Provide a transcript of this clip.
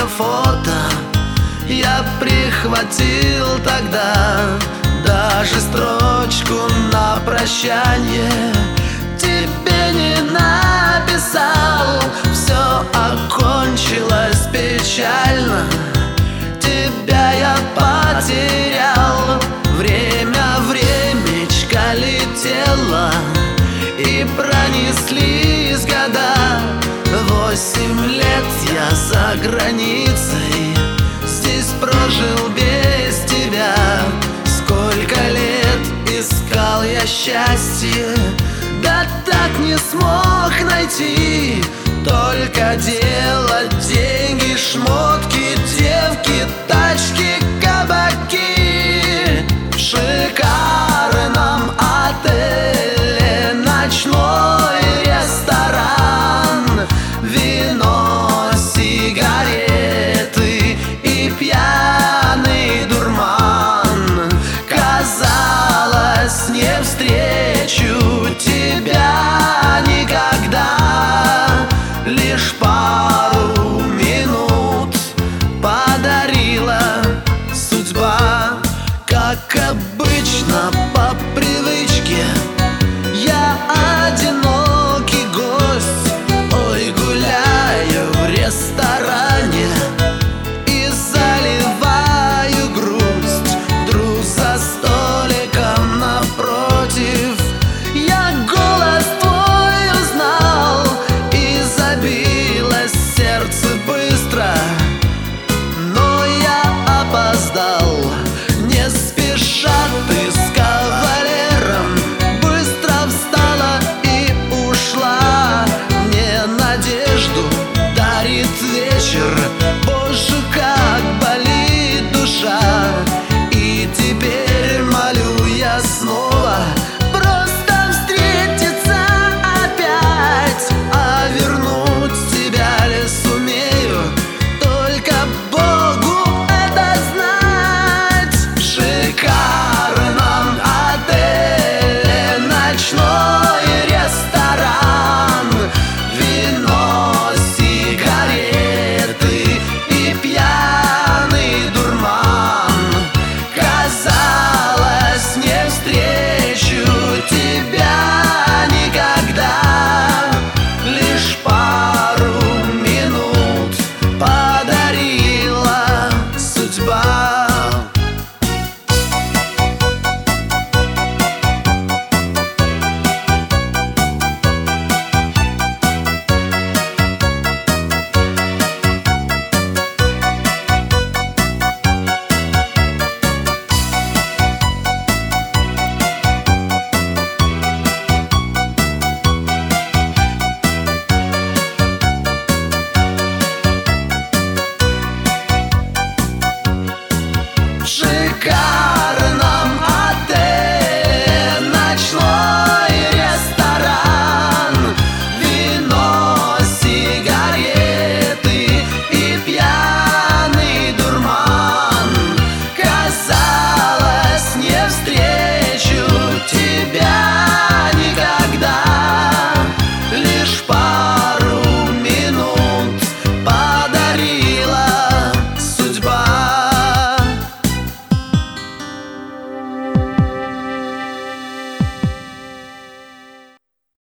фото я прихватил тогда, даже строчку на прощание тебе не написал. Все окончилось печально, тебя я потерял. Время, времечко летело, и пронеслись года. 8 лет я за границей, здесь прожил без тебя. Сколько лет искал я счастье, да так не смог найти. Только делать деньги, шмотки, девки, тачки, кабаки. В шикарном отеле ночной ресторан, вино, сигареты и пьяный дурман. Казалось, не встречу тебя никогда, лишь пару минут подарила судьба. Как обычно, по привычке я одинокий гость. Ой, гуляю в ресторане и заливаю грусть. Вдруг за столиком напротив я голос твой узнал, и забилось сердце быстро, но я опоздал. Не спеша ты с кавалером быстро встала и ушла. Мне надежду дарит вечер, боже, как болит душа. И теперь молю я снова просто встретиться опять. А вернуть тебя ли сумею, только Богу это знать. В шикарном отеле ночной ресторан, вино, сигареты и пьяный дурман. Казалось, не встречу тебя никогда, лишь пару минут подарила судьба. В шикарном